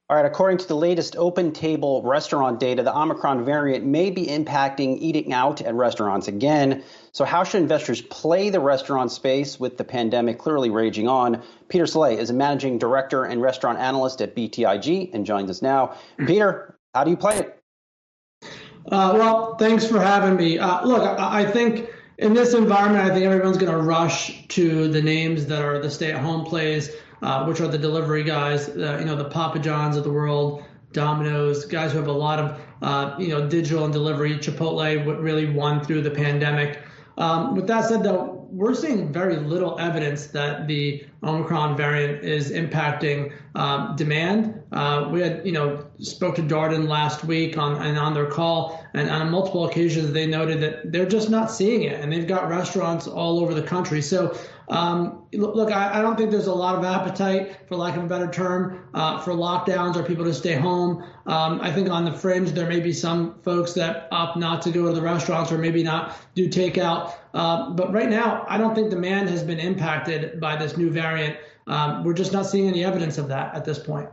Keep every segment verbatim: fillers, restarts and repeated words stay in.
All right, according to the latest Open Table restaurant data, the Omicron variant may be impacting eating out at restaurants again. So how should investors play the restaurant space with the pandemic clearly raging on? Peter Saleh is a managing director and restaurant analyst at B T I G and joins us now. Peter, how do you play it? Uh, well, thanks for having me. Uh, look, I, I think in this environment, I think everyone's going to rush to the names that are the stay-at-home plays, uh, which are the delivery guys, uh, you know, the Papa John's of the world, Domino's, guys who have a lot of, uh, you know, digital and delivery. Chipotle really won through the pandemic. Um, with that said, though, we're seeing very little evidence that the Omicron variant is impacting um, demand. Uh, we had, you know, spoke to Darden last week on and on their call, and on multiple occasions they noted that they're just not seeing it, and they've got restaurants all over the country. So, um, look, I, I don't think there's a lot of appetite, for lack of a better term, uh, for lockdowns or people to stay home. Um, I think on the fringe there may be some folks that opt not to go to the restaurants or maybe not do takeout. Uh, but right now, I don't think demand has been impacted by this new variant. Um, we're just not seeing any evidence of that at this point.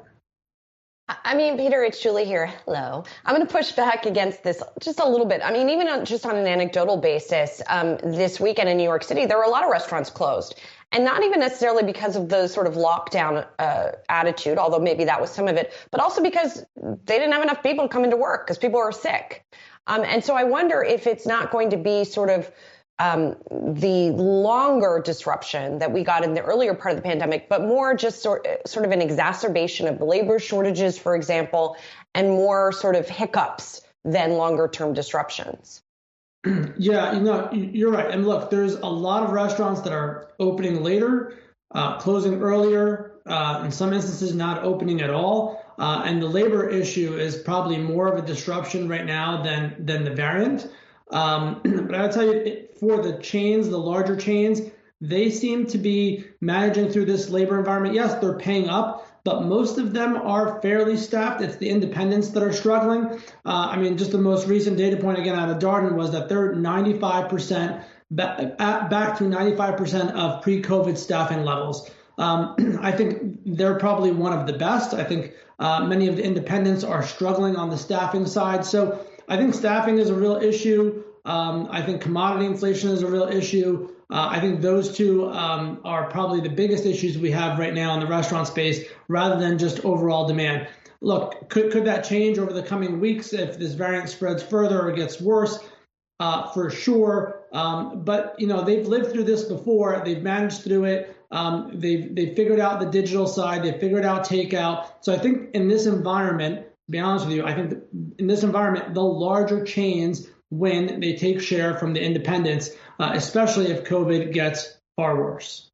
I mean, Peter, it's Julie here. Hello. I'm going to push back against this just a little bit. I mean, even on, just on an anecdotal basis, um, this weekend in New York City, there were a lot of restaurants closed. And not even necessarily because of the sort of lockdown uh, attitude, although maybe that was some of it, but also because they didn't have enough people to come into work because people were sick. Um, and so I wonder if it's not going to be sort of Um, the longer disruption that we got in the earlier part of the pandemic, but more just sort, sort of an exacerbation of labor shortages, for example, and more sort of hiccups than longer term disruptions. Yeah, you know, you're right. And look, there's a lot of restaurants that are opening later, uh, closing earlier, uh, in some instances not opening at all. Uh, and the labor issue is probably more of a disruption right now than than the variant. Um, but I'll tell you, for the chains, the larger chains, they seem to be managing through this labor environment. Yes, they're paying up, but most of them are fairly staffed. It's the independents that are struggling. Uh, I mean, just the most recent data point, again, out of Darden was that they're ninety-five percent back, back to ninety-five percent of pre-COVID staffing levels. Um, I think they're probably one of the best. I think uh, many of the independents are struggling on the staffing side. So I think staffing is a real issue. Um, I think commodity inflation is a real issue. Uh, I think those two um, are probably the biggest issues we have right now in the restaurant space, rather than just overall demand. Look, could could that change over the coming weeks if this variant spreads further or gets worse? Uh, for sure. Um, but you know, they've lived through this before. They've managed through it. Um, they've they've figured out the digital side. They've figured out takeout. So I think in this environment, to be honest with you, I think in this environment, the larger chains win. They take share from the independents, uh, especially if COVID gets far worse.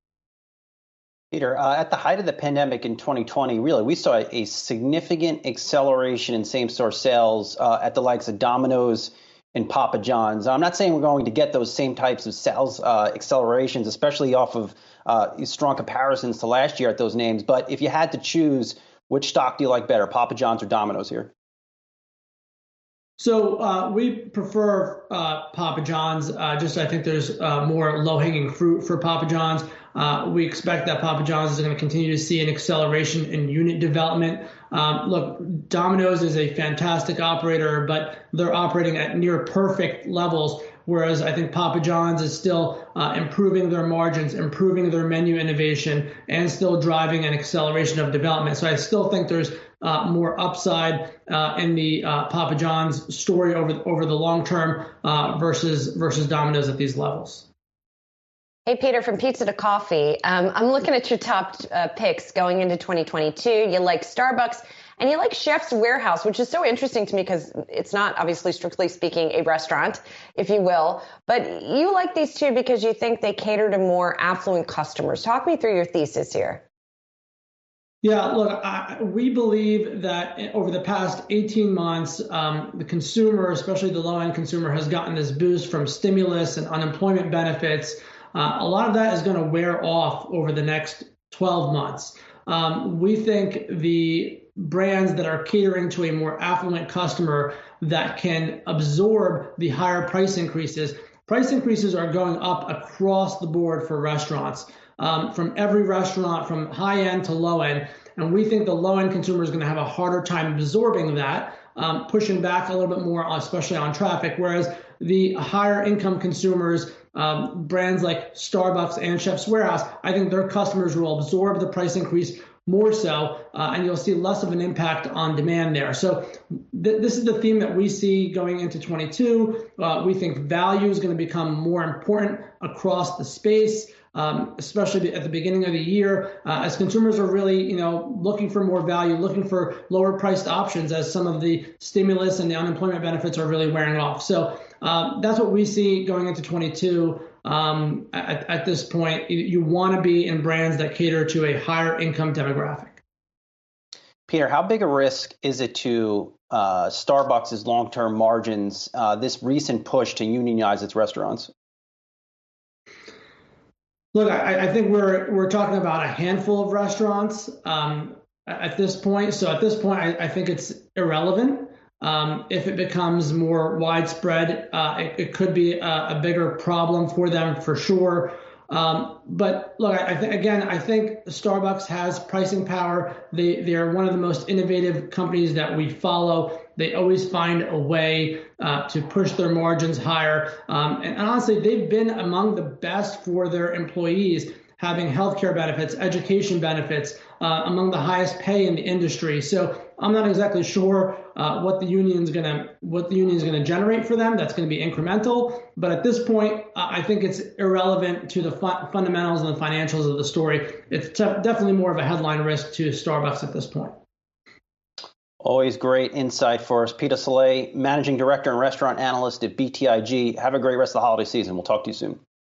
Peter, uh, at the height of the pandemic in twenty twenty, really, we saw a, a significant acceleration in same-store sales uh, at the likes of Domino's and Papa John's. I'm not saying we're going to get those same types of sales uh, accelerations, especially off of uh, strong comparisons to last year at those names. But if you had to choose, which stock do you like better, Papa John's or Domino's here? So uh, we prefer uh, Papa John's. Uh, just I think there's uh, more low-hanging fruit for Papa John's. Uh, we expect that Papa John's is going to continue to see an acceleration in unit development. Um, look, Domino's is a fantastic operator, but they're operating at near perfect levels, whereas I think Papa John's is still uh, improving their margins, improving their menu innovation, and still driving an acceleration of development. So I still think there's uh, more upside uh, in the uh, Papa John's story over over the long term uh, versus versus Domino's at these levels. Hey, Peter, from pizza to coffee, um, I'm looking at your top uh, picks going into twenty twenty-two. You like Starbucks and you like Chef's Warehouse, which is so interesting to me because it's not, obviously, strictly speaking, a restaurant, if you will. But you like these two because you think they cater to more affluent customers. Talk me through your thesis here. Yeah, look, I, we believe that over the past eighteen months, um, the consumer, especially the low-end consumer, has gotten this boost from stimulus and unemployment benefits. Uh, a lot of that is going to wear off over the next twelve months. Um, we think the brands that are catering to a more affluent customer that can absorb the higher price increases, price increases are going up across the board for restaurants, um, from every restaurant, from high end to low end. And we think the low-end consumer is going to have a harder time absorbing that, um, pushing back a little bit more, especially on traffic, whereas the higher income consumers, um, brands like Starbucks and Chef's Warehouse, I think their customers will absorb the price increase more so, uh, and you'll see less of an impact on demand there. So th- this is the theme that we see going into twenty-two. Uh, we think value is going to become more important across the space, um, especially at the beginning of the year, uh, as consumers are really, you know, looking for more value, looking for lower priced options as some of the stimulus and the unemployment benefits are really wearing off. So uh, that's what we see going into twenty-two. Um, at, at this point, you, you want to be in brands that cater to a higher income demographic. Peter, how big a risk is it to uh, Starbucks' long-term margins, uh, this recent push to unionize its restaurants? Look, I, I think we're we're talking about a handful of restaurants um, at this point. So at this point, I, I think it's irrelevant. Um, if it becomes more widespread, uh, it, it could be a, a bigger problem for them for sure. Um, but look, I, I think again, I think Starbucks has pricing power. They they are one of the most innovative companies that we follow. They always find a way uh, to push their margins higher. Um, and honestly, they've been among the best for their employees, having healthcare benefits, education benefits, uh, among the highest pay in the industry. So I'm not exactly sure uh, what the union's gonna what the union is gonna generate for them. That's going to be incremental, but at this point, uh, I think it's irrelevant to the fu- fundamentals and the financials of the story. It's te- definitely more of a headline risk to Starbucks at this point. Always great insight for us, Peter Saleh, Managing Director and Restaurant Analyst at B T I G. Have a great rest of the holiday season. We'll talk to you soon.